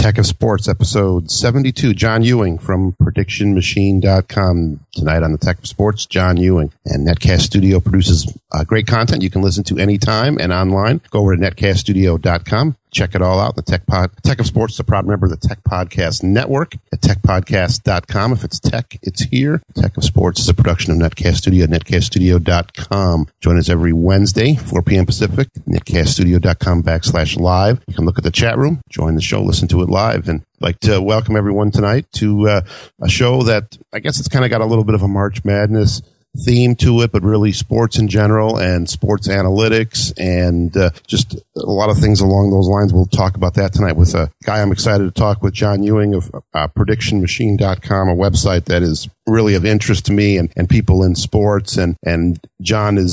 Tech of Sports, episode 72. John Ewing from PredictionMachine.com. Tonight on the Tech of Sports, John Ewing. And Netcast Studio produces great content you can listen to anytime and online. Go over to netcaststudio.com. Check it all out. The Tech of Sports is a proud member of the Tech Podcast Network at techpodcast.com. If it's tech, it's here. Tech of Sports is a production of Netcast Studio at netcaststudio.com. Join us every Wednesday, 4 p.m. Pacific, netcaststudio.com/live. You can look at the chat room, join the show, listen to it live. And I'd like to welcome everyone tonight to a show that I guess it's kind of got a little bit of a March Madness theme to it, but really sports in general and sports analytics and just a lot of things along those lines. We'll talk about that tonight with a guy I'm excited to talk with, John Ewing of PredictionMachine.com, a website that is really of interest to me and people in sports. And John is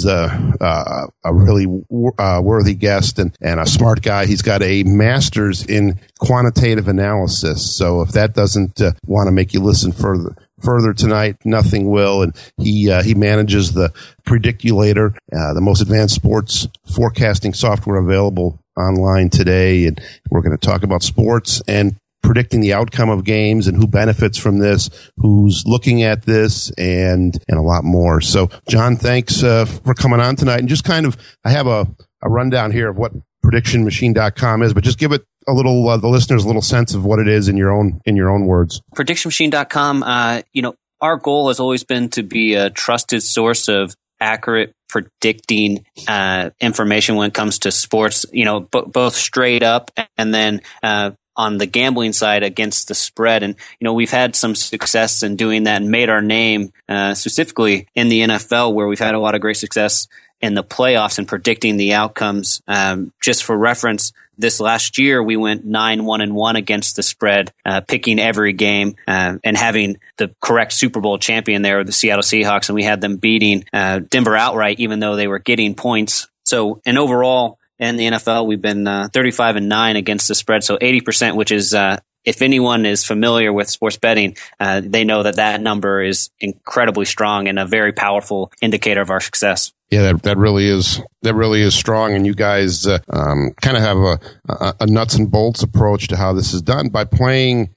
a really worthy guest and a smart guy. He's got a master's in quantitative analysis. So if that doesn't want to make you listen further tonight, nothing will. And he manages the Prediculator, the most advanced sports forecasting software available online today. And we're going to talk about sports and predicting the outcome of games and who benefits from this, who's looking at this, and a lot more. So, John, thanks for coming on tonight. And just kind of, I have a rundown here of what PredictionMachine.com is, but just give it a little, the listeners a little sense of what it is in your own words. PredictionMachine.com, our goal has always been to be a trusted source of accurate predicting information when it comes to sports, both straight up and then on the gambling side against the spread. And, we've had some success in doing that and made our name specifically in the NFL, where we've had a lot of great success in the playoffs and predicting the outcomes. Just for reference, this last year we went 9-1-1 against the spread, picking every game and having the correct Super Bowl champion there, the Seattle Seahawks, and we had them beating Denver outright, even though they were getting points. So, and overall in the NFL, we've been 35-9 against the spread, so 80%, which is if anyone is familiar with sports betting, they know that number is incredibly strong and a very powerful indicator of our success. Yeah, that really is strong, and you guys kind of have a nuts and bolts approach to how this is done by playing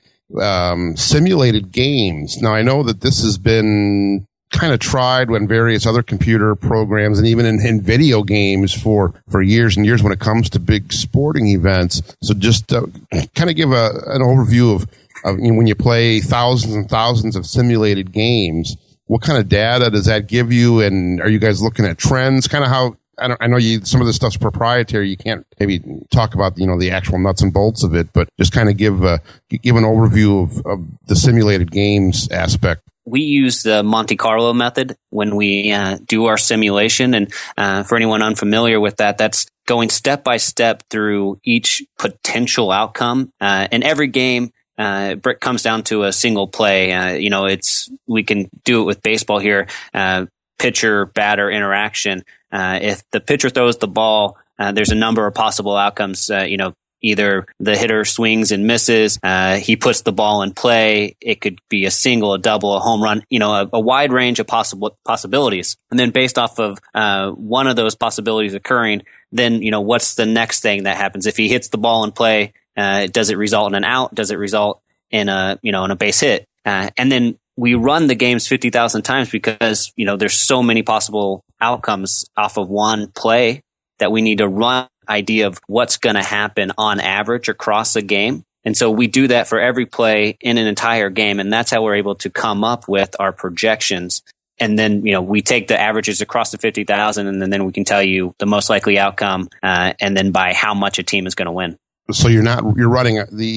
simulated games. Now, I know that this has been kind of tried when various other computer programs and even in video games for years and years when it comes to big sporting events. So just kind of give an overview of when you play thousands and thousands of simulated games. What kind of data does that give you? And are you guys looking at trends? Kind of how, I know some of this stuff's proprietary. You can't maybe talk about, the actual nuts and bolts of it, but just kind of give an overview of the simulated games aspect. We use the Monte Carlo method when we do our simulation. And for anyone unfamiliar with that, that's going step by step through each potential outcome. In every game, it comes down to a single play. We can do it with baseball here, pitcher batter interaction. If the pitcher throws the ball, there's a number of possible outcomes. Either the hitter swings and misses, he puts the ball in play. It could be a single, a double, a home run, a wide range of possibilities. And then based off of one of those possibilities occurring, then, what's the next thing that happens? If he hits the ball in play, does it result in an out? Does it result in a base hit? And then we run the games 50,000 times because, there's so many possible outcomes off of one play that we need to run idea of what's going to happen on average across a game. And so we do that for every play in an entire game. And that's how we're able to come up with our projections. And then, we take the averages across the 50,000 and then we can tell you the most likely outcome and then by how much a team is going to win. So you're running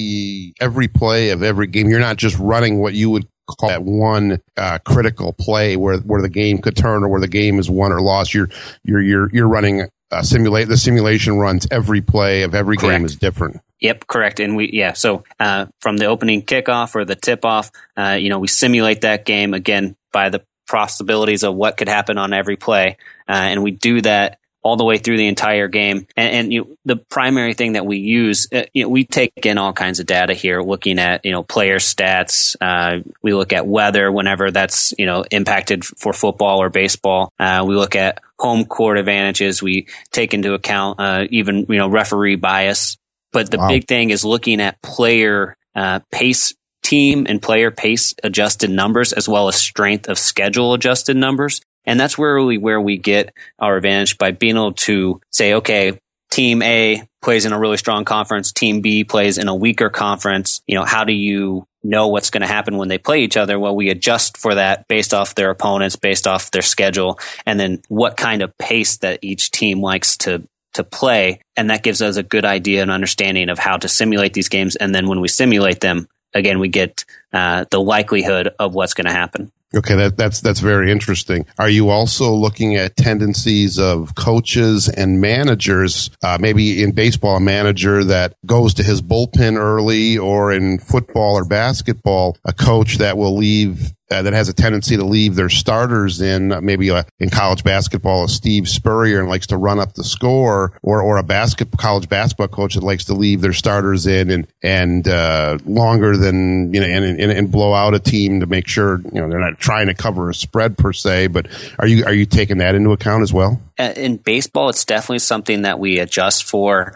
every play of every game. You're not just running what you would call that one critical play where the game could turn or where the game is won or lost. You're running the simulation runs every play of every Correct. Game is different. Yep, correct. And so from the opening kickoff or the tip off, we simulate that game again by the possibilities of what could happen on every play. And we do that all the way through the entire game. And the primary thing that we use, we take in all kinds of data here, looking at, player stats. We look at weather whenever that's, impacted for football or baseball. We look at home court advantages. We take into account, even, referee bias. But the big thing is looking at player pace, team and player pace adjusted numbers, as well as strength of schedule adjusted numbers. And that's really where we get our advantage, by being able to say, okay, team A plays in a really strong conference, team B plays in a weaker conference. How do you know what's going to happen when they play each other? Well, we adjust for that based off their opponents, based off their schedule, and then what kind of pace that each team likes to play. And that gives us a good idea and understanding of how to simulate these games. And then when we simulate them, again, we get the likelihood of what's going to happen. Okay, that's very interesting. Are you also looking at tendencies of coaches and managers? Maybe in baseball, a manager that goes to his bullpen early, or in football or basketball, a coach that will leave. That has a tendency to leave their starters in, maybe in college basketball, a Steve Spurrier, and likes to run up the score, or a college basketball coach that likes to leave their starters in and longer than, and blow out a team to make sure, they're not trying to cover a spread per se. But are you taking that into account as well? In baseball, it's definitely something that we adjust for.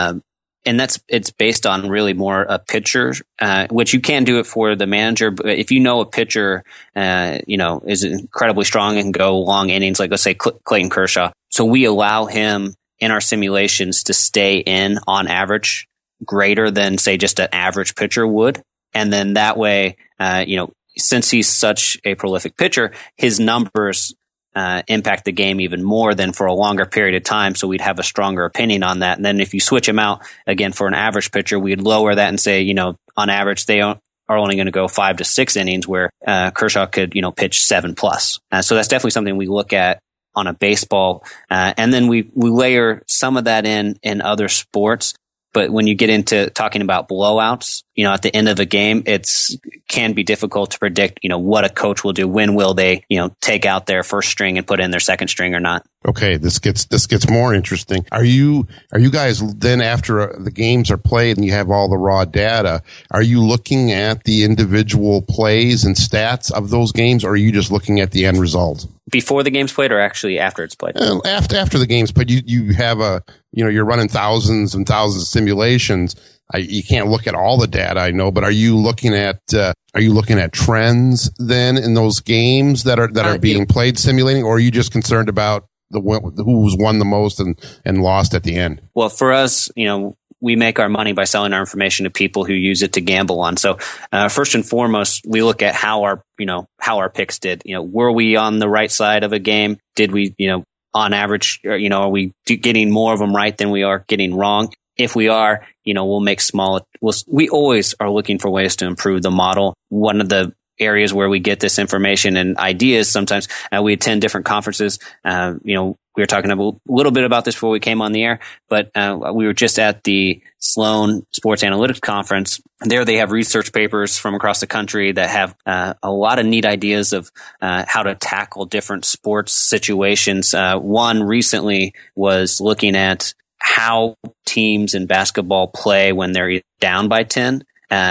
And it's based on really more a pitcher, which you can do it for the manager. But if you know a pitcher, is incredibly strong and can go long innings, like let's say Clayton Kershaw. So we allow him in our simulations to stay in on average greater than, say, just an average pitcher would. And then that way, since he's such a prolific pitcher, his numbers impact the game even more than for a longer period of time. So we'd have a stronger opinion on that. And then if you switch him out again for an average pitcher, we'd lower that and say, on average, they are only going to go 5 to 6 innings, where Kershaw could, pitch 7+. So that's definitely something we look at on a baseball. And then we layer some of that in other sports. But when you get into talking about blowouts, at the end of a game, can be difficult to predict, what a coach will do. When will they, take out their first string and put in their second string or not? Okay, this gets more interesting. Are you guys then, after the games are played and you have all the raw data, are you looking at the individual plays and stats of those games, or are you just looking at the end result? Before the game's played, or actually after it's played? After the game's played, you have you're running thousands and thousands of simulations. You can't look at all the data, I know, but are you looking at trends then in those games that are being played simulating, or are you just concerned about who's won the most and lost at the end? Well, for us, we make our money by selling our information to people who use it to gamble on. So, first and foremost, we look at how our picks did. Were we on the right side of a game? Did we, on average, are we getting more of them right than we are getting wrong? If we are, we'll make we always are looking for ways to improve the model. One of the areas where we get this information and ideas, sometimes we attend different conferences. We were talking a little bit about this before we came on the air, but we were just at the Sloan Sports Analytics Conference. There they have research papers from across the country that have a lot of neat ideas of how to tackle different sports situations. One recently was looking at how teams in basketball play when they're down by 10.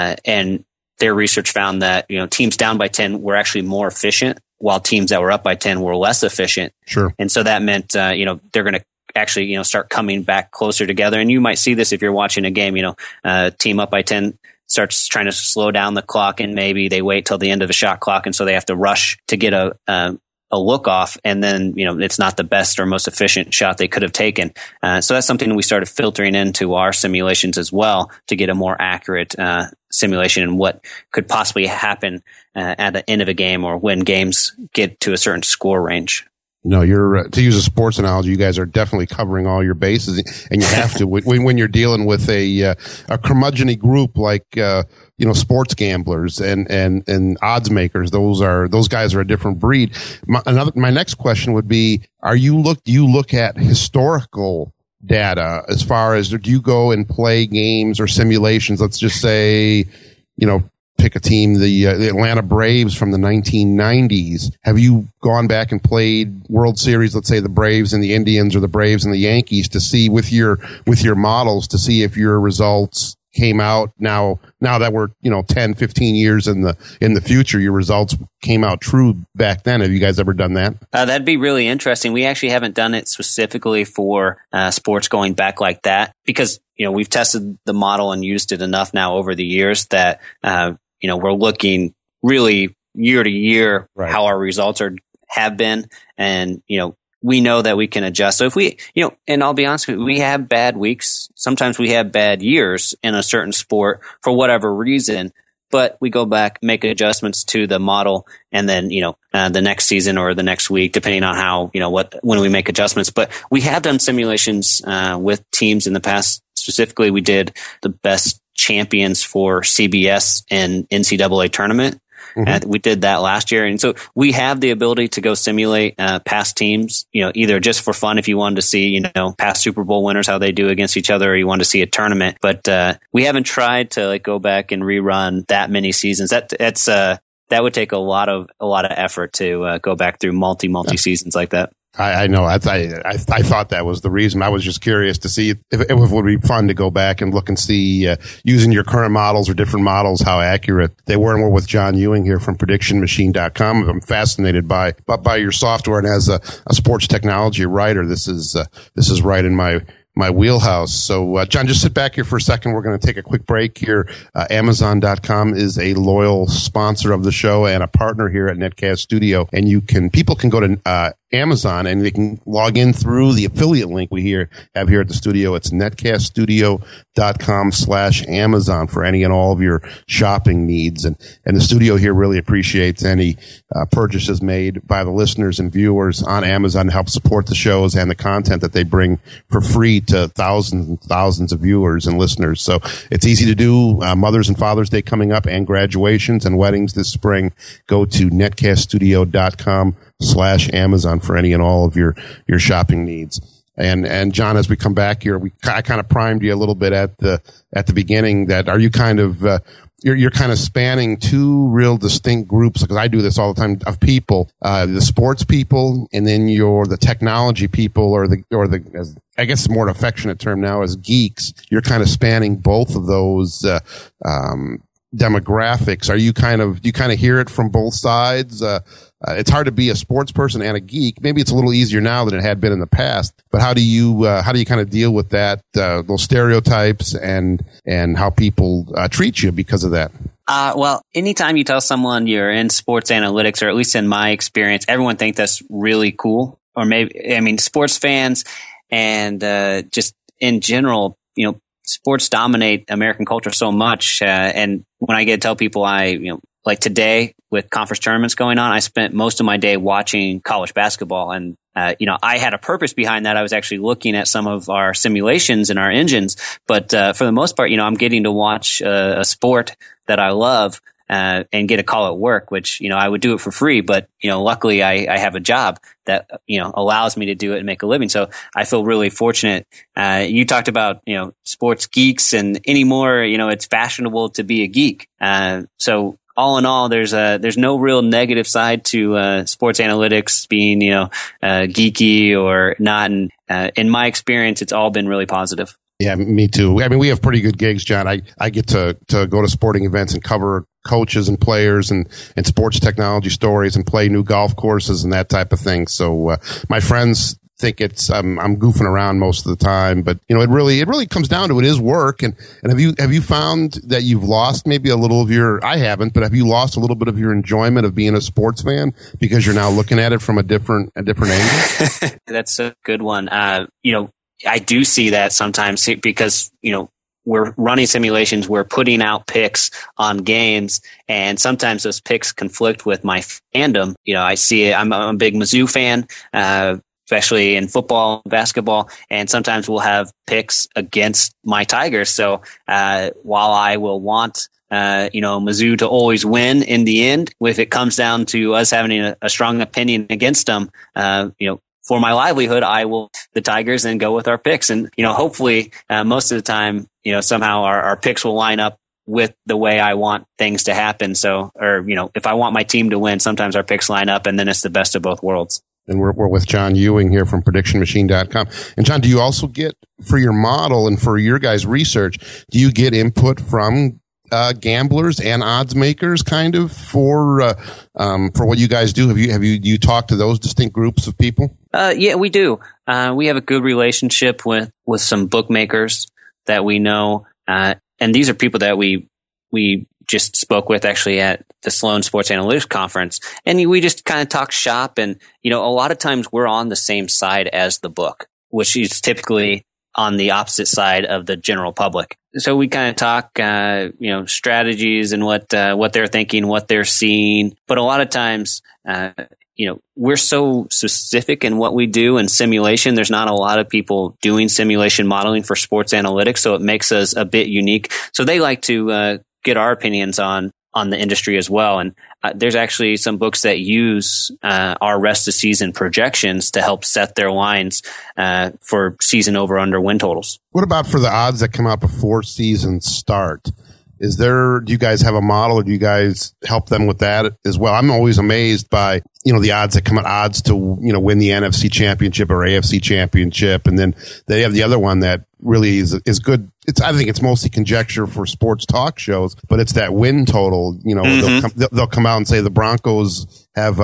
And their research found that, teams down by 10 were actually more efficient, while teams that were up by 10 were less efficient. Sure. And so that meant, they're going to actually, start coming back closer together. And you might see this if you're watching a game, team up by 10 starts trying to slow down the clock, and maybe they wait till the end of the shot clock. And so they have to rush to get a look off, and then, it's not the best or most efficient shot they could have taken. So that's something we started filtering into our simulations as well, to get a more accurate simulation and what could possibly happen at the end of a game, or when games get to a certain score range. No, you're to use a sports analogy, you guys are definitely covering all your bases, and you have to when you're dealing with a curmudgeon-y group like sports gamblers and odds makers. Those guys are a different breed. My next question would be: do you look at historical data as far as, do you go and play games or simulations? Let's just say, pick a team, the Atlanta Braves from the 1990s. Have you gone back and played World Series, let's say the Braves and the Indians, or the Braves and the Yankees, to see with your models, to see if your results came out now that we're 10, 15 years in the future, your results came out true back then? Have you guys ever done that? That'd be really interesting. We actually haven't done it specifically for sports going back like that, because we've tested the model and used it enough now over the years that we're looking really year to year how our results have been, and we know that we can adjust. So if we, and I'll be honest with you, we have bad weeks. Sometimes we have bad years in a certain sport for whatever reason, but we go back, make adjustments to the model, and then, the next season or the next week, depending on how, when we make adjustments. But we have done simulations with teams in the past. Specifically, we did the best champions for CBS and NCAA tournament. Mm-hmm. We did that last year. And so we have the ability to go simulate past teams, either just for fun if you wanted to see, past Super Bowl winners, how they do against each other, or you want to see a tournament. But we haven't tried to go back and rerun that many seasons. That would take a lot of effort to go back through multi seasons like that. I know. I thought that was the reason. I was just curious to see if it would be fun to go back and look and see, using your current models or different models, how accurate they were. And we're with John Ewing here from PredictionMachine.com. I'm fascinated by your software, and as a sports technology writer, this is right in my wheelhouse. So, John, just sit back here for a second. We're going to take a quick break here. Amazon.com is a loyal sponsor of the show and a partner here at Netcast Studio. And people can go to Amazon and they can log in through the affiliate link we have here at the studio. It's netcaststudio.com/Amazon for any and all of your shopping needs. And the studio here really appreciates any purchases made by the listeners and viewers on Amazon to help support the shows and the content that they bring for free to thousands and thousands of viewers and listeners. So it's easy to do. Mother's and Father's Day coming up, and graduations and weddings this spring. Go to netcaststudio.com/Amazon for any and all of your shopping needs. And John, as we come back here, I kind of primed you a little bit at the beginning that are you kind of you're kind of spanning two real distinct groups, because I do this all the time, of people, the sports people, and then the technology people, or the I guess it's more an affectionate term now as geeks. You're kind of spanning both of those demographics. Do you kind of hear it from both sides? It's hard to be a sports person and a geek. Maybe it's a little easier now than it had been in the past. But how do you kind of deal with that, those stereotypes and how people treat you because of that? Well, anytime you tell someone you're in sports analytics, or at least in my experience, everyone thinks that's really cool. Or sports fans and just in general, sports dominate American culture so much. And when I get to tell people like today with conference tournaments going on, I spent most of my day watching college basketball. And, I had a purpose behind that. I was actually looking at some of our simulations and our engines. But for the most part, I'm getting to watch a sport that I love and get a call at work, which, I would do it for free. But, luckily I have a job that, allows me to do it and make a living. So I feel really fortunate. You talked about, sports geeks, and anymore, it's fashionable to be a geek. So all in all, there's no real negative side to sports analytics being, geeky or not. And in my experience, it's all been really positive. Yeah, me too. I mean, we have pretty good gigs, John. I get to go to sporting events and cover coaches and players and sports technology stories and play new golf courses and that type of thing. So my friends think I'm goofing around most of the time, but it really comes down to it is work. And have you found that you've lost maybe a little of I haven't, but have you lost a little bit of your enjoyment of being a sports fan because you're now looking at it from a different angle? That's a good one. I do see that sometimes because, we're running simulations, we're putting out picks on games, and sometimes those picks conflict with my fandom. I see it. I'm a big Mizzou fan, especially in football, basketball, and sometimes we'll have picks against my Tigers. So while I will want Mizzou to always win in the end, if it comes down to us having a strong opinion against them, for my livelihood, I will the Tigers and go with our picks. And, hopefully most of the time, somehow our picks will line up with the way I want things to happen. So, or, if I want my team to win, sometimes our picks line up and then it's the best of both worlds. And we're with John Ewing here from PredictionMachine.com. And John, do you also get, for your model and for your guys' research, do you get input from gamblers and odds makers kind of for what you guys do? Have you talked to those distinct groups of people? Yeah, we do. We have a good relationship with some bookmakers that we know. And these are people that we just spoke with actually at the Sloan Sports Analytics Conference. And we just kind of talk shop. And, a lot of times we're on the same side as the book, which is typically on the opposite side of the general public. So we kind of talk, strategies and what they're thinking, what they're seeing. But a lot of times, we're so specific in what we do in simulation. There's not a lot of people doing simulation modeling for sports analytics, so it makes us a bit unique. So they like to get our opinions on the industry as well. And there's actually some books that use our rest of season projections to help set their lines for season over under win totals. What about for the odds that come out before seasons start? Do you guys have a model, or do you guys help them with that as well? I'm always amazed by, the odds that come out, odds to, win the NFC championship or AFC championship. And then they have the other one that really is good. I think it's mostly conjecture for sports talk shows, but it's that win total. They'll come out and say the Broncos have,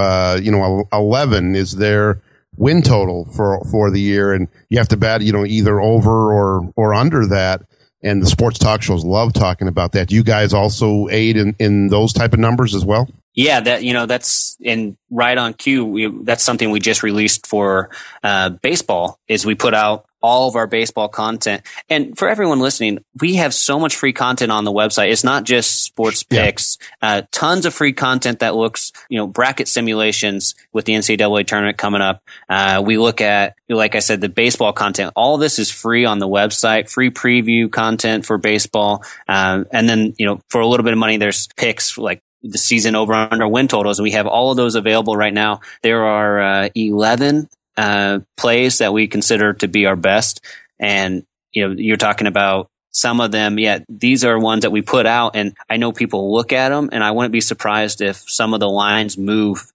11 is their win total for the year. And you have to bet, either over or under that. And the sports talk shows love talking about that. Do you guys also aid in those type of numbers as well? Yeah, that's in right on cue. That's something we just released for baseball. Is we put out all of our baseball content. And for everyone listening, we have so much free content on the website. It's not just sports picks. Tons of free content that looks, bracket simulations with the NCAA tournament coming up. We look at, like I said, the baseball content. All this is free on the website, free preview content for baseball. And then, for a little bit of money, there's picks like the season over under win totals. We have all of those available right now. There are 11 plays that we consider to be our best. And, you're talking about some of them. Yeah, these are ones that we put out, and I know people look at them, and I wouldn't be surprised if some of the lines move,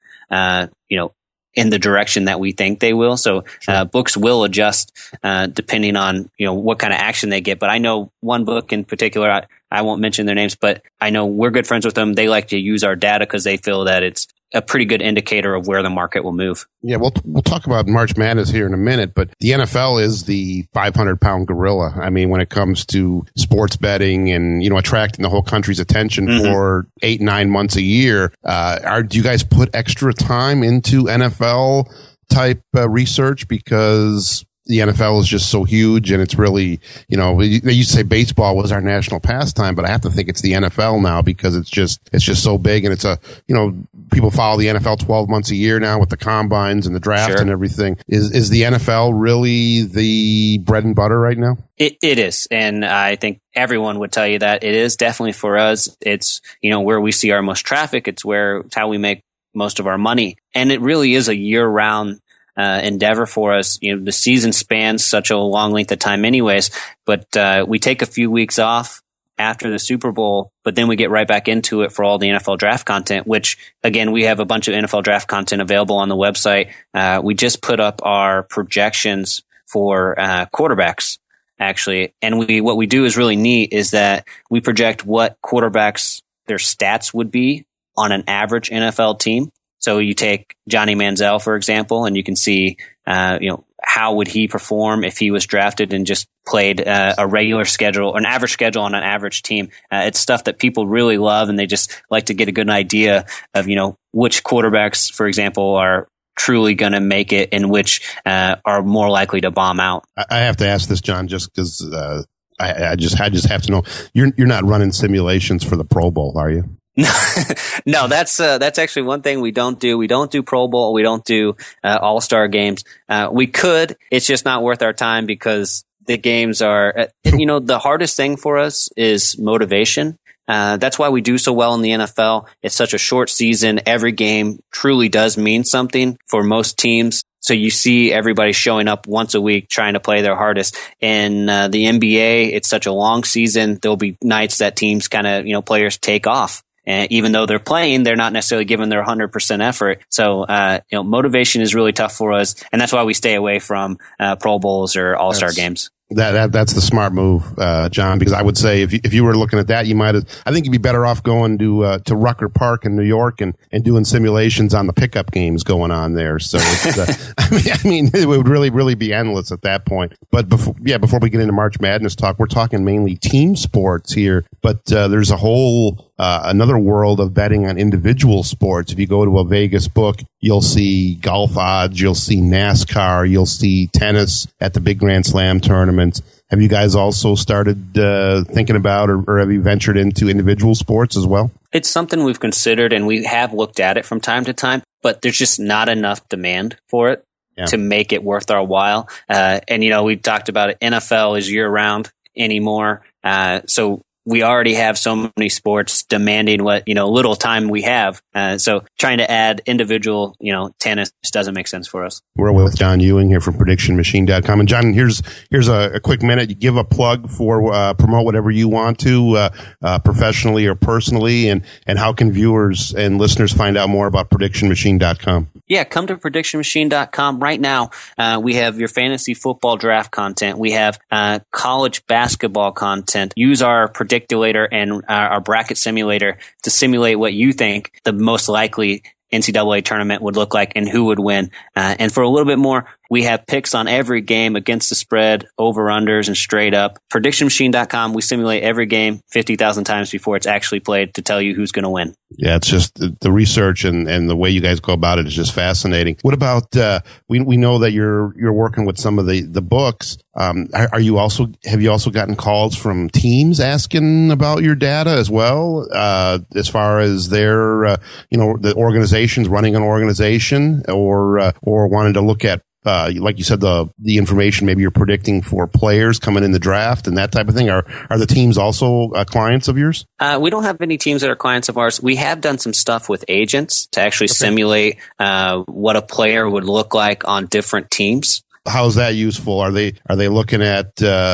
in the direction that we think they will. So books will adjust depending on, what kind of action they get. But I know one book in particular, I won't mention their names, but I know we're good friends with them. They like to use our data because they feel that it's a pretty good indicator of where the market will move. Yeah, we'll talk about March Madness here in a minute, but the NFL is the 500-pound gorilla. I mean, when it comes to sports betting and, attracting the whole country's attention for 8-9 months a year, do you guys put extra time into NFL type research because the NFL is just so huge, and it's really, they used to say baseball was our national pastime, but I have to think it's the NFL now because it's just so big, and it's people follow the NFL 12 months a year now with the combines and the draft and everything. Is the NFL really the bread and butter right now? It is. And I think everyone would tell you that it is definitely for us. It's, where we see our most traffic. It's how we make most of our money. And it really is a year round endeavor for us. The season spans such a long length of time anyways, but we take a few weeks off after the Super Bowl, but then we get right back into it for all the NFL draft content, which again, we have a bunch of NFL draft content available on the website. We just put up our projections for quarterbacks actually. And what we do is really neat is that we project what quarterbacks their stats would be on an average NFL team. So you take Johnny Manziel, for example, and you can see, how would he perform if he was drafted and just played a regular schedule, an average schedule on an average team. It's stuff that people really love, and they just like to get a good idea of, which quarterbacks, for example, are truly going to make it and which are more likely to bomb out. I have to ask this, John, just because I just have to know. You're not running simulations for the Pro Bowl, are you? No, that's actually one thing we don't do. We don't do Pro Bowl. We don't do All-Star games. We could. It's just not worth our time because the games are, the hardest thing for us is motivation. That's why we do so well in the NFL. It's such a short season. Every game truly does mean something for most teams. So you see everybody showing up once a week trying to play their hardest. In the NBA, it's such a long season. There'll be nights that teams kind of, players take off And even though they're playing, they're not necessarily giving their 100% effort. So, motivation is really tough for us. And that's why we stay away from Pro Bowls or All-Star games. That's the smart move, John, because I would say if you were looking at that, I think you'd be better off going to Rucker Park in New York and doing simulations on the pickup games going on there. So it's, I mean, it would really be endless at that point. But before we get into March Madness talk, we're talking mainly team sports here, but there's a whole another world of betting on individual sports. If you go to a Vegas book, you'll see golf odds, you'll see NASCAR, you'll see tennis at the big Grand Slam tournaments. Have you guys also started thinking about or have you ventured into individual sports as well? It's something we've considered and we have looked at it from time to time, but there's just not enough demand for it to make it worth our while. And, we talked about it. NFL is year round anymore. So we already have so many sports demanding what, little time we have. So trying to add individual, tennis doesn't make sense for us. We're with John Ewing here from PredictionMachine.com. And John, here's a quick minute. You give a plug for, promote whatever you want to, professionally or personally. And how can viewers and listeners find out more about PredictionMachine.com? Yeah, come to PredictionMachine.com. Right now, we have your fantasy football draft content. We have college basketball content. Use our Predictulator and our bracket simulator to simulate what you think the most likely NCAA tournament would look like and who would win. And for a little bit more, we have picks on every game against the spread, over-unders, and straight up. PredictionMachine.com, we simulate every game 50,000 times before it's actually played to tell you who's going to win. Yeah, it's just the research and the way you guys go about it is just fascinating. What about, we know that you're working with some of the books. Have you also gotten calls from teams asking about your data as well? As far as their, the organizations running an organization or wanting to look at, like you said, the information maybe you're predicting for players coming in the draft and that type of thing. Are the teams also clients of yours? We don't have any teams that are clients of ours. We have done some stuff with agents to actually simulate what a player would look like on different teams. How is that useful? Are they looking at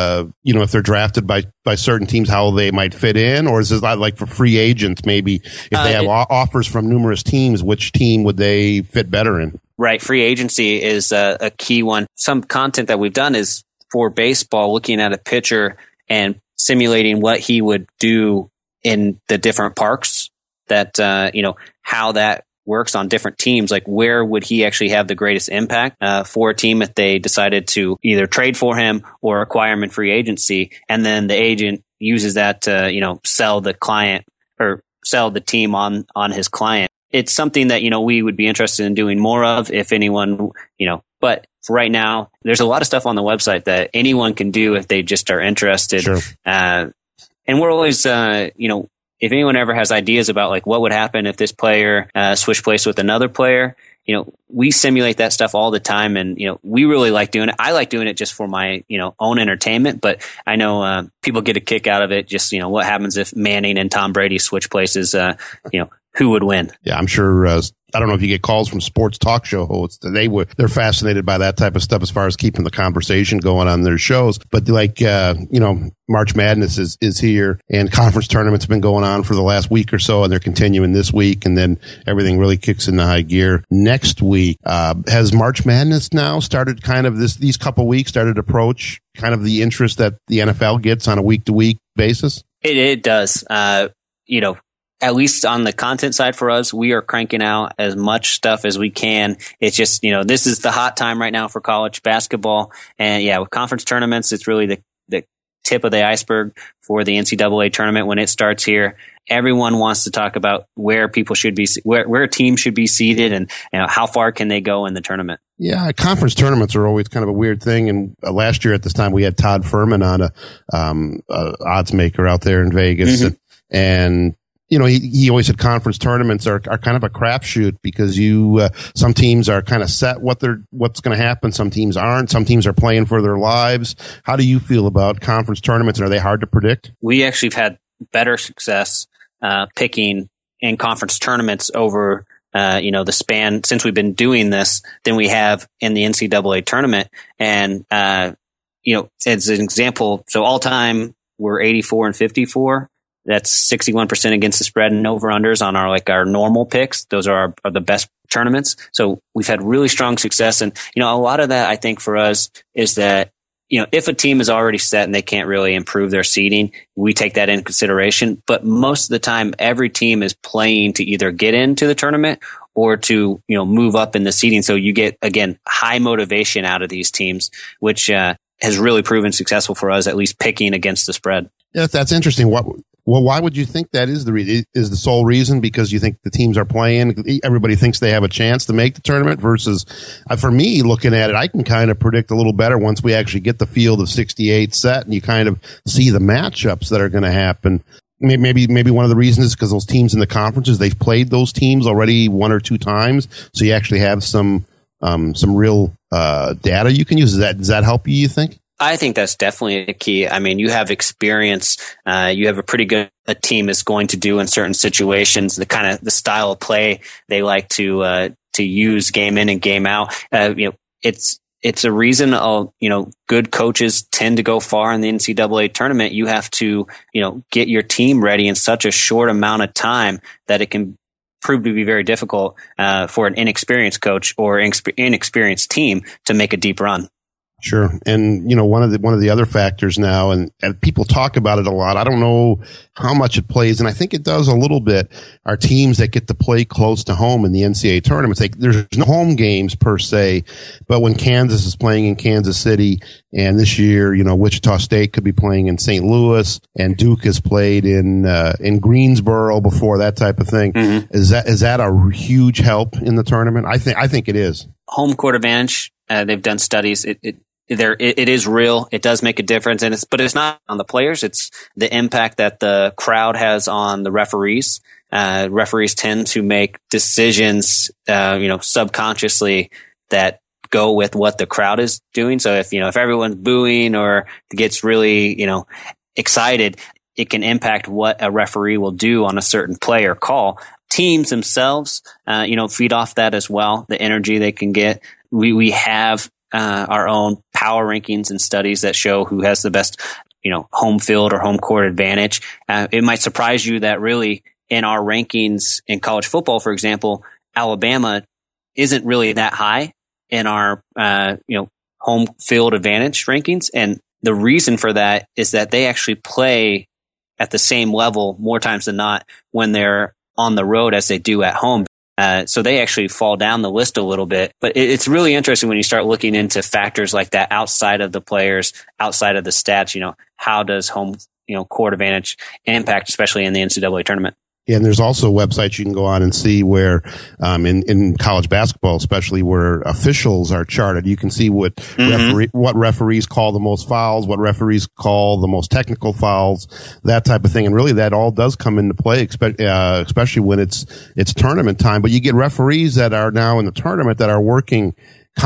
if they're drafted by certain teams, how they might fit in, or is it like for free agents? Maybe if they have offers from numerous teams, which team would they fit better in? Right, free agency is a key one. Some content that we've done is for baseball, looking at a pitcher and simulating what he would do in the different parks. That how that works on different teams, like where would he actually have the greatest impact for a team if they decided to either trade for him or acquire him in free agency, and then the agent uses that to sell the client or sell the team on his client. It's something that we would be interested in doing more of if anyone but for right now there's a lot of stuff on the website that anyone can do if they just are interested. Sure. And we're always if anyone ever has ideas about like what would happen if this player switched place with another player, we simulate that stuff all the time, and we really like doing it. I like doing it just for my own entertainment, but I know people get a kick out of it. Just what happens if Manning and Tom Brady switch places? Who would win? Yeah, I'm sure. I don't know if you get calls from sports talk show hosts. They're fascinated by that type of stuff as far as keeping the conversation going on their shows. But March Madness is here, and conference tournaments have been going on for the last week or so, and they're continuing this week, and then everything really kicks into high gear next week. Has March Madness now started kind of these couple weeks started to approach kind of the interest that the NFL gets on a week to week basis? It does. At least on the content side for us, we are cranking out as much stuff as we can. It's just, this is the hot time right now for college basketball. And with conference tournaments, it's really the tip of the iceberg for the NCAA tournament when it starts here. Everyone wants to talk about where people should be, where a team should be seated and how far can they go in the tournament. Yeah, conference tournaments are always kind of a weird thing. And last year at this time, we had Todd Furman on a odds maker out there in Vegas. Mm-hmm. And he always said conference tournaments are kind of a crapshoot because some teams are kind of set what's going to happen. Some teams aren't. Some teams are playing for their lives. How do you feel about conference tournaments? Are they hard to predict? We actually have had better success picking in conference tournaments over the span since we've been doing this than we have in the NCAA tournament. And as an example, so all time we're 84-54. That's 61% against the spread and over-unders on our normal picks. Those are the best tournaments. So we've had really strong success. And, a lot of that, I think, for us is that, if a team is already set and they can't really improve their seeding, we take that into consideration. But most of the time, every team is playing to either get into the tournament or to, move up in the seeding. So you get, again, high motivation out of these teams, which has really proven successful for us, at least picking against the spread. Yeah, that's interesting. Why would you think that is is the sole reason? Because you think the teams are playing, everybody thinks they have a chance to make the tournament versus, for me, looking at it, I can kind of predict a little better once we actually get the field of 68 set and you kind of see the matchups that are going to happen. Maybe one of the reasons is because those teams in the conferences, they've played those teams already one or two times. So you actually have some real data you can use. Does that help you think? I think that's definitely a key. I mean, you have experience. You have a pretty good a team is going to do in certain situations. The style of play they like to use game in and game out. It's a reason. Good coaches tend to go far in the NCAA tournament. You have to get your team ready in such a short amount of time that it can prove to be very difficult for an inexperienced coach or inexperienced team to make a deep run. Sure. And, one of the other factors now, and people talk about it a lot. I don't know how much it plays, and I think it does a little bit, are teams that get to play close to home in the NCAA tournaments. There's no home games per se, but when Kansas is playing in Kansas City, and this year, Wichita State could be playing in St. Louis, and Duke has played in Greensboro before, that type of thing. Mm-hmm. Is that a huge help in the tournament? I think it is. Home court advantage. They've done studies. It is real. It does make a difference, but it's not on the players. It's the impact that the crowd has on the referees. Referees tend to make decisions, subconsciously that go with what the crowd is doing. So if everyone's booing or gets really, excited, it can impact what a referee will do on a certain play or call. Teams themselves, feed off that as well. The energy they can get. We have our own power rankings and studies that show who has the best, home field or home court advantage. It might surprise you that really in our rankings in college football, for example, Alabama isn't really that high in our, home field advantage rankings. And the reason for that is that they actually play at the same level more times than not when they're on the road as they do at home. So they actually fall down the list a little bit. But it's really interesting when you start looking into factors like that outside of the players, outside of the stats. How does home, court advantage impact, especially in the NCAA tournament? Yeah, and there's also websites you can go on and see where, in college basketball, especially where officials are charted. You can see what referees call the most fouls, what referees call the most technical fouls, that type of thing. And really, that all does come into play, especially when it's tournament time. But you get referees that are now in the tournament that are working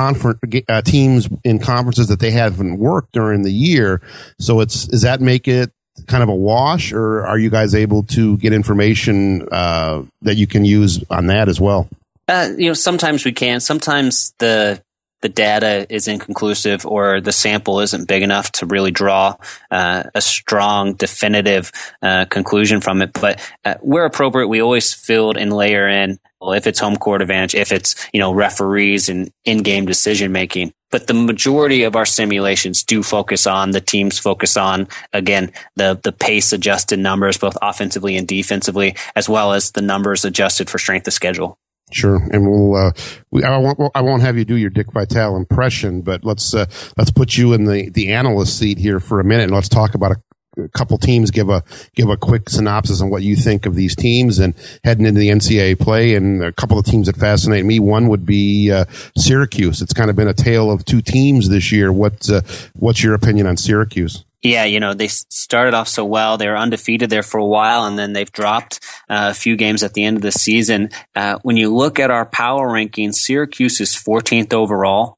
teams in conferences that they haven't worked during the year. So does that make it kind of a wash, or are you guys able to get information that you can use on that as well? Sometimes we can. Sometimes the data is inconclusive or the sample isn't big enough to really draw a strong, definitive conclusion from it. But where appropriate, we always field and layer in, well, if it's home court advantage, if it's referees and in-game decision making. But the majority of our simulations do focus on, the teams focus on, again, the pace adjusted numbers, both offensively and defensively, as well as the numbers adjusted for strength of schedule. Sure, and I won't have you do your Dick Vitale impression, but let's put you in the analyst seat here for a minute, and let's talk about a couple teams. Give a quick synopsis on what you think of these teams and heading into the NCAA play. And a couple of teams that fascinate me. One would be Syracuse. It's kind of been a tale of two teams this year. What's your opinion on Syracuse? Yeah, they started off so well. They were undefeated there for a while, and then they've dropped a few games at the end of the season. When you look at our power rankings, Syracuse is 14th overall.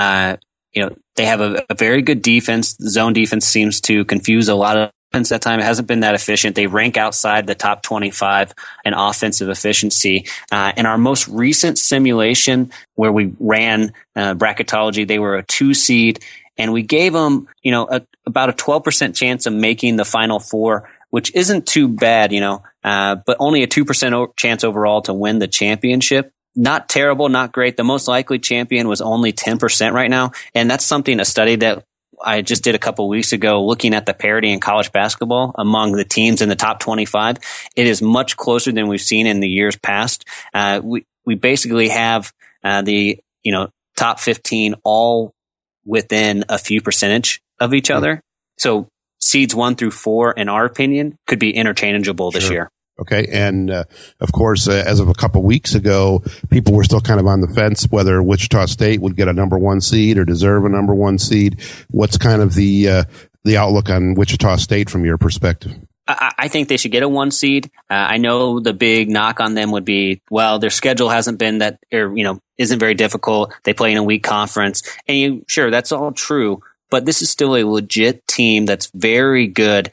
They have a very good defense. Zone defense seems to confuse a lot of offense at time. It hasn't been that efficient. They rank outside the top 25 in offensive efficiency. In our most recent simulation where we ran bracketology, they were a 2 seed. And we gave them, about a 12% chance of making the Final Four which isn't too bad, but only a 2% chance overall to win the championship. Not terrible, not great. The most likely champion was only 10% right now. And that's a study that I just did a couple weeks ago, looking at the parity in college basketball among the teams in the top 25. It is much closer than we've seen in the years past. We basically have the top 15 all within a few percentage of each other. So seeds 1 through 4, in our opinion, could be interchangeable this year. Okay. And, of course, as of a couple weeks ago, people were still kind of on the fence whether Wichita State would get a number 1 seed or deserve a number 1 seed. What's kind of the outlook on Wichita State from your perspective? I think they should get a 1 seed. I know the big knock on them would be, well, their schedule hasn't been that, isn't very difficult. They play in a weak conference. And sure, that's all true. But this is still a legit team that's very good.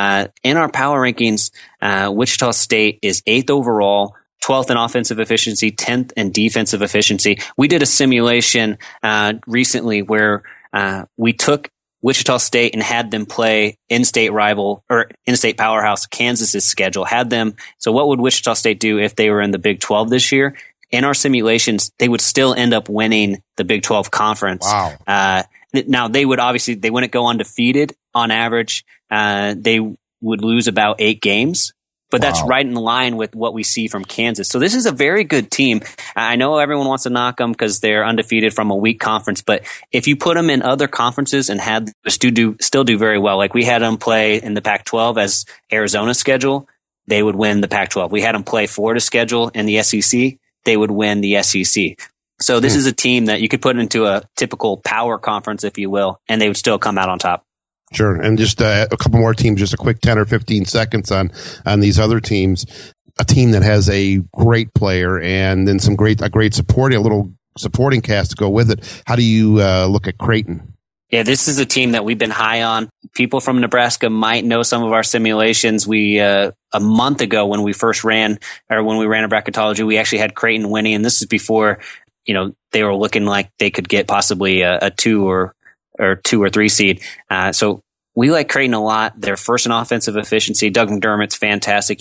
In our power rankings, Wichita State is 8th overall, 12th in offensive efficiency, 10th in defensive efficiency. We did a simulation recently where we took Wichita State and had them play in-state rival or in-state powerhouse Kansas's schedule. Had them. So what would Wichita State do if they were in the Big 12 this year? In our simulations, they would still end up winning the Big 12 conference. Wow. Now they wouldn't go undefeated on average. They would lose about 8 games, but that's right in line with what we see from Kansas. So this is a very good team. I know everyone wants to knock them because they're undefeated from a weak conference, but if you put them in other conferences and had still do very well, like we had them play in the Pac-12 as Arizona's schedule, they would win the Pac-12. We had them play Florida's schedule in the SEC, they would win the SEC. So this is a team that you could put into a typical power conference, if you will, and they would still come out on top. Sure. And just a couple more teams, just a quick 10 or 15 seconds on these other teams. A team that has a great player and then a little supporting cast to go with it. How do you look at Creighton? Yeah, this is a team that we've been high on. People from Nebraska might know some of our simulations. We, a month ago when we ran a bracketology, we actually had Creighton winning, and this is before they were looking like they could get possibly a 2 or 2 or 3 seed. So we like Creighton a lot. They're first in offensive efficiency. Doug McDermott's fantastic.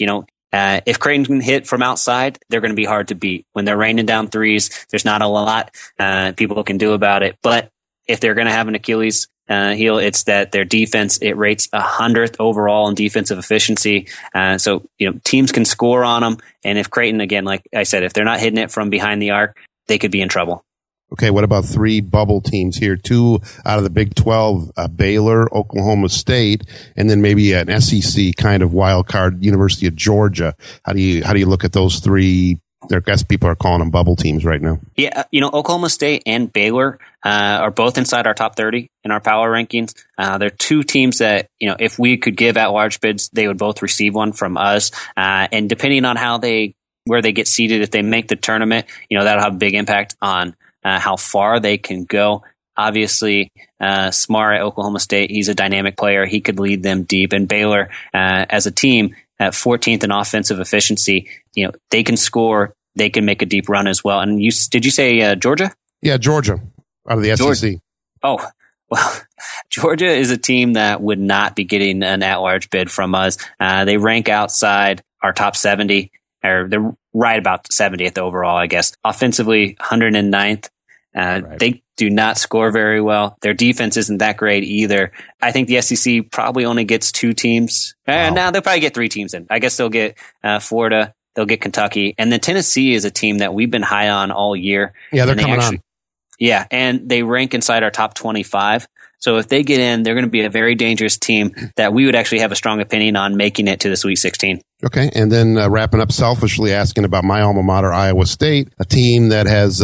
If Creighton can hit from outside, they're going to be hard to beat. When they're raining down threes, there's not a lot people can do about it. But if they're going to have an Achilles heel, it's that their defense, it rates 100th overall in defensive efficiency. So teams can score on them. And if Creighton, again, like I said, if they're not hitting it from behind the arc, they could be in trouble. Okay, what about 3 bubble teams here? 2 out of the Big 12, Baylor, Oklahoma State, and then maybe an SEC kind of wild card, University of Georgia. How do you look at those 3? I guess people are calling them bubble teams right now. Yeah, Oklahoma State and Baylor are both inside our top 30 in our power rankings. They're 2 teams that, if we could give at-large bids, they would both receive one from us. And depending on where they get seated, if they make the tournament, that'll have a big impact on how far they can go. Obviously, Smart at Oklahoma State, he's a dynamic player. He could lead them deep. And Baylor, as a team, at 14th in offensive efficiency, they can score. They can make a deep run as well. And did you say Georgia? Yeah, Georgia, out of the SEC. Oh, well, Georgia is a team that would not be getting an at-large bid from us. They rank outside our top 70, or they're right about 70th overall, I guess. Offensively, 109th. Right. They do not score very well. Their defense isn't that great either. I think the SEC probably only gets 2 teams. Wow. Now they'll probably get 3 teams in. I guess they'll get Florida, they'll get Kentucky, and then Tennessee is a team that we've been high on all year. Yeah, they're coming on. Yeah, and they rank inside our top 25. So if they get in, they're going to be a very dangerous team that we would actually have a strong opinion on making it to the Sweet 16. Okay, and then wrapping up selfishly asking about my alma mater, Iowa State, a team that has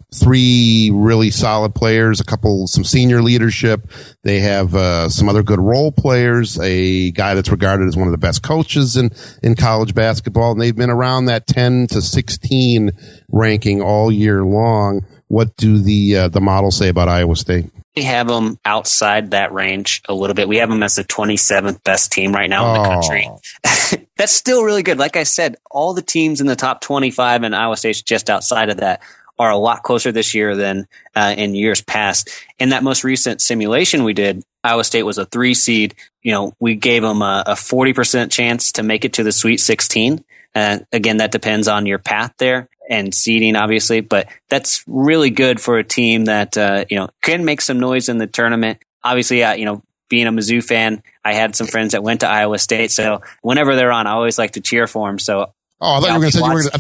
3 really solid players, some senior leadership. They have some other good role players, a guy that's regarded as one of the best coaches in college basketball, and they've been around that 10 to 16 ranking all year long. What do the models say about Iowa State? We have them outside that range a little bit. We have them as the 27th best team right now in the country. That's still really good. Like I said, all the teams in the top 25 and Iowa State's just outside of that are a lot closer this year than in years past. In that most recent simulation we did, Iowa State was a 3 seed. we gave them a 40% chance to make it to the Sweet 16. Again, that depends on your path there and seeding, obviously, but that's really good for a team that, can make some noise in the tournament. Obviously, being a Mizzou fan, I had some friends that went to Iowa State. So whenever they're on, I always like to cheer for them. So, I thought you were going to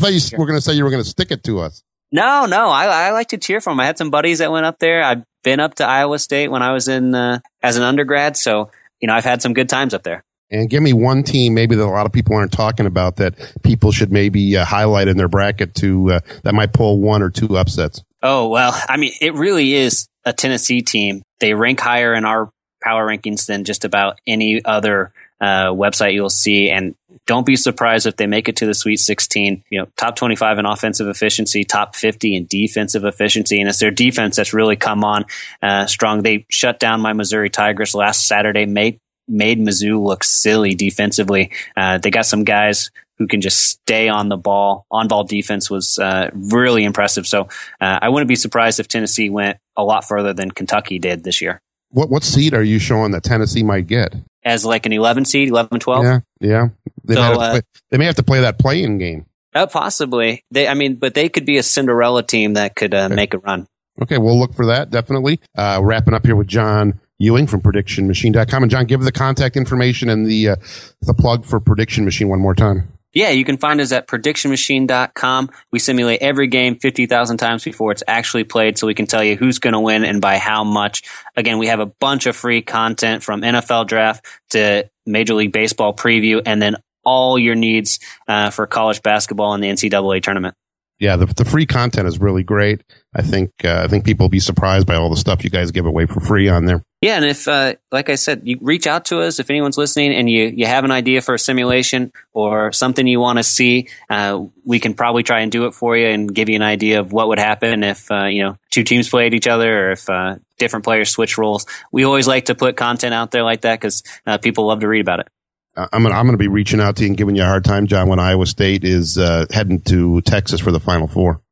say you were going to stick it to us. No, I like to cheer for them. I had some buddies that went up there. I've been up to Iowa State when I was in as an undergrad. So, I've had some good times up there. And give me one team maybe that a lot of people aren't talking about that people should maybe highlight in their bracket that might pull one or two upsets. Oh, well, it really is a Tennessee team. They rank higher in our power rankings than just about any other website you'll see. And don't be surprised if they make it to the Sweet 16, top 25 in offensive efficiency, top 50 in defensive efficiency. And it's their defense that's really come on strong. They shut down my Missouri Tigers last Saturday, made Mizzou look silly defensively. They got some guys who can just stay on the ball. On-ball defense was really impressive. So I wouldn't be surprised if Tennessee went a lot further than Kentucky did this year. What seed are you showing that Tennessee might get? As like an 11 seed, 11, 12? Yeah. They may have to play that play-in game. Possibly. But they could be a Cinderella team that could make a run. Okay, we'll look for that, definitely. Wrapping up here with John Ewing from PredictionMachine.com. And John, give the contact information and the plug for Prediction Machine one more time. Yeah, you can find us at PredictionMachine.com. We simulate every game 50,000 times before it's actually played, so we can tell you who's going to win and by how much. Again, we have a bunch of free content from NFL draft to Major League Baseball preview, and then all your needs for college basketball and the NCAA tournament. Yeah, the free content is really great. I think people will be surprised by all the stuff you guys give away for free on there. Yeah, and if, like I said, you reach out to us if anyone's listening and you have an idea for a simulation or something you want to see, we can probably try and do it for you and give you an idea of what would happen if, two teams played each other or if different players switch roles. We always like to put content out there like that because people love to read about it. I'm going to be reaching out to you and giving you a hard time, John, when Iowa State is heading to Texas for the Final Four.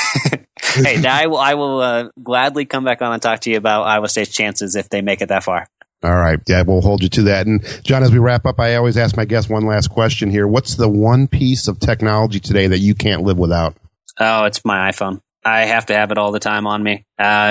Hey, I will gladly come back on and talk to you about Iowa State's chances if they make it that far. All right. Yeah, we'll hold you to that. And John, as we wrap up, I always ask my guests one last question here. What's the one piece of technology today that you can't live without? Oh, it's my iPhone. I have to have it all the time on me.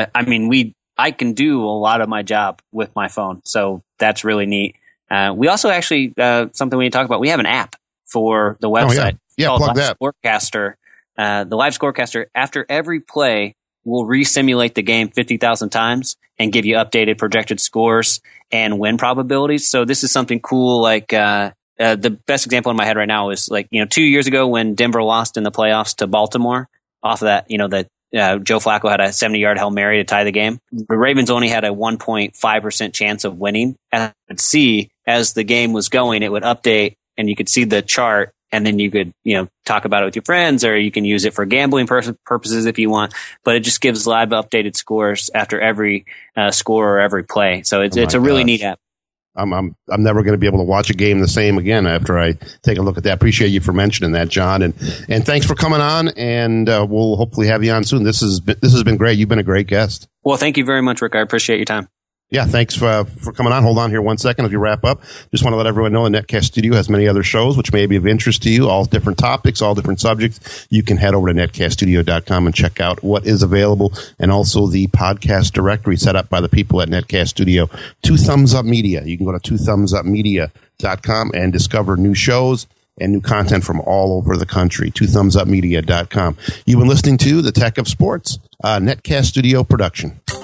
I can do a lot of my job with my phone, so that's really neat. We also actually, something we need to talk about, we have an app for the website. Yeah, plug that. Scorecaster. The live Scorecaster, after every play, will re-simulate the game 50,000 times and give you updated projected scores and win probabilities. So this is something cool. Like the best example in my head right now is 2 years ago when Denver lost in the playoffs to Baltimore. Off of that, Joe Flacco had a 70-yard Hail Mary to tie the game. The Ravens only had a 1.5% chance of winning. And I could see as the game was going, it would update and you could see the chart. And then you could, talk about it with your friends, or you can use it for gambling purposes if you want. But it just gives live updated scores after every score or every play. So it's a really neat app. I'm never going to be able to watch a game the same again after I take a look at that. Appreciate you for mentioning that, John, and thanks for coming on. And we'll hopefully have you on soon. This has been great. You've been a great guest. Well, thank you very much, Rick. I appreciate your time. Yeah, thanks for coming on. Hold on here 1 second as we wrap up. Just want to let everyone know the Netcast Studio has many other shows which may be of interest to you, all different topics, all different subjects. You can head over to netcaststudio.com and check out what is available, and also the podcast directory set up by the people at Netcast Studio, Two Thumbs Up Media. You can go to twothumbsupmedia.com and discover new shows and new content from all over the country. twothumbsupmedia.com. You've been listening to The Tech of Sports, Netcast Studio production.